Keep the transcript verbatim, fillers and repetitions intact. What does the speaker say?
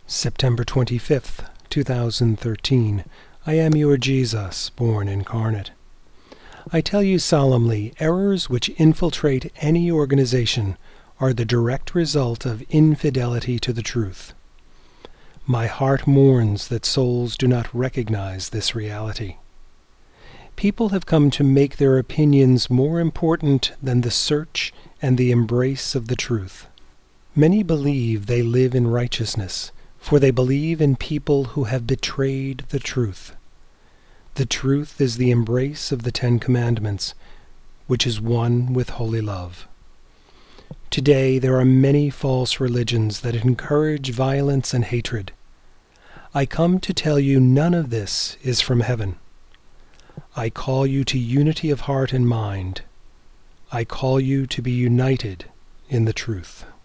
September twenty-fifth, two thousand thirteen. I am your Jesus, born incarnate. I tell you solemnly, errors which infiltrate any organization are the direct result of infidelity to the truth. My heart mourns that souls do not recognize this reality. People have come to make their opinions more important than the search and the embrace of the truth. Many believe they live in righteousness, for they believe in people who have betrayed the truth. The truth is the embrace of the Ten Commandments, which is one with holy love. Today there are many false religions that encourage violence and hatred. I come to tell you none of this is from heaven. I call you to unity of heart and mind. I call you to be united in the truth.